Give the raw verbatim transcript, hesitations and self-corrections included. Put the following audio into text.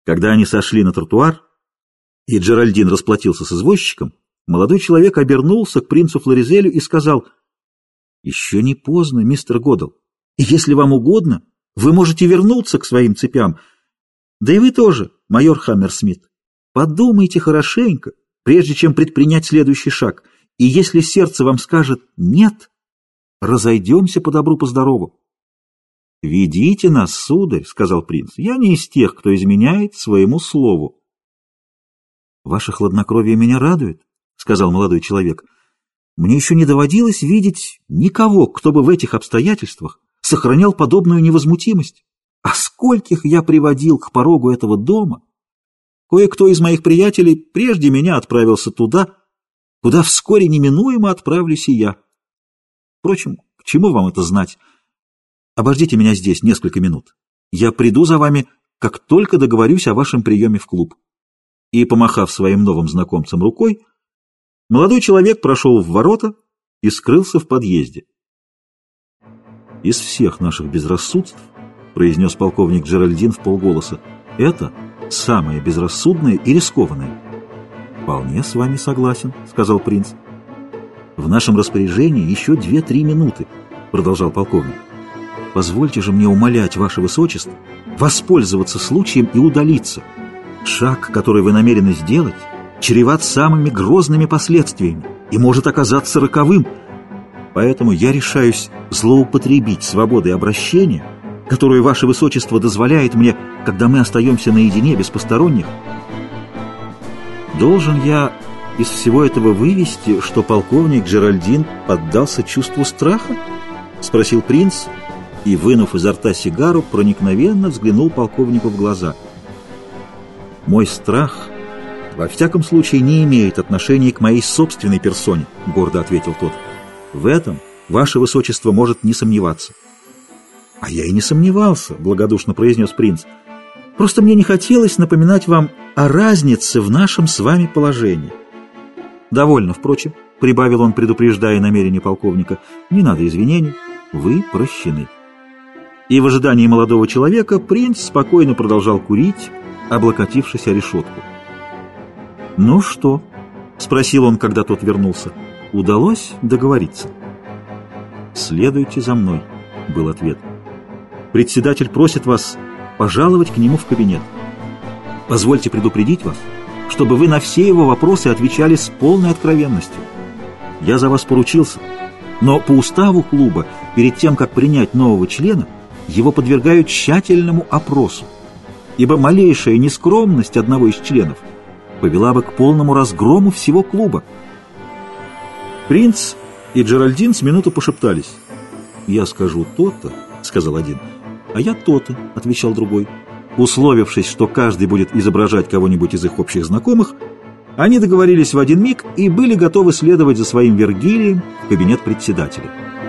Когда они сошли на тротуар, и Джеральдин расплатился с извозчиком, молодой человек обернулся к принцу Флоризелю и сказал: «Еще не поздно, мистер Годал, и если вам угодно, вы можете вернуться к своим цепям. Да и вы тоже, майор Хаммерсмит. Подумайте хорошенько, прежде чем предпринять следующий шаг, и если сердце вам скажет «нет», разойдемся по добру, по здорову». «Ведите нас, сударь», — сказал принц, — «я не из тех, кто изменяет своему слову». «Ваше хладнокровие меня радует», — сказал молодой человек. «Мне еще не доводилось видеть никого, кто бы в этих обстоятельствах сохранял подобную невозмутимость. А скольких я приводил к порогу этого дома! Кое-кто из моих приятелей прежде меня отправился туда, куда вскоре неминуемо отправлюсь и я. Впрочем, к чему вам это знать? Обождите меня здесь несколько минут. Я приду за вами, как только договорюсь о вашем приеме в клуб». И, помахав своим новым знакомцам рукой, молодой человек прошел в ворота и скрылся в подъезде. «Из всех наших безрассудств, — произнес полковник Джеральдин вполголоса, — это самое безрассудное и рискованное». «Вполне с вами согласен, — сказал принц. В нашем распоряжении еще две-три минуты, — продолжал полковник. Позвольте же мне умолять ваше высочество воспользоваться случаем и удалиться. Шаг, который вы намерены сделать, чреват самыми грозными последствиями и может оказаться роковым. Поэтому я решаюсь злоупотребить свободой обращения, которую ваше высочество дозволяет мне, когда мы остаемся наедине без посторонних. Должен я из всего этого вывести, что полковник Джеральдин поддался чувству страха? — спросил принц и, вынув изо рта сигару, проникновенно взглянул полковнику в глаза. «Мой страх, во всяком случае, не имеет отношения к моей собственной персоне», — гордо ответил тот. «В этом ваше высочество может не сомневаться». «А я и не сомневался», — благодушно произнес принц. «Просто мне не хотелось напоминать вам о разнице в нашем с вами положении». «Довольно, впрочем», — прибавил он, предупреждая намерение полковника, — «не надо извинений, вы прощены». И в ожидании молодого человека принц спокойно продолжал курить, облокотившись о решетку. «Ну что?» — спросил он, когда тот вернулся. «Удалось договориться?» «Следуйте за мной», — был ответ. «Председатель просит вас пожаловать к нему в кабинет. Позвольте предупредить вас, чтобы вы на все его вопросы отвечали с полной откровенностью. Я за вас поручился, но по уставу клуба, перед тем, как принять нового члена, его подвергают тщательному опросу, ибо малейшая нескромность одного из членов повела бы к полному разгрому всего клуба». Принц и Джеральдин с минуту пошептались. «Я скажу то-то, — сказал один, — а я то-то, — отвечал другой. Условившись, что каждый будет изображать кого-нибудь из их общих знакомых, они договорились в один миг и были готовы следовать за своим Вергилием в кабинет председателя.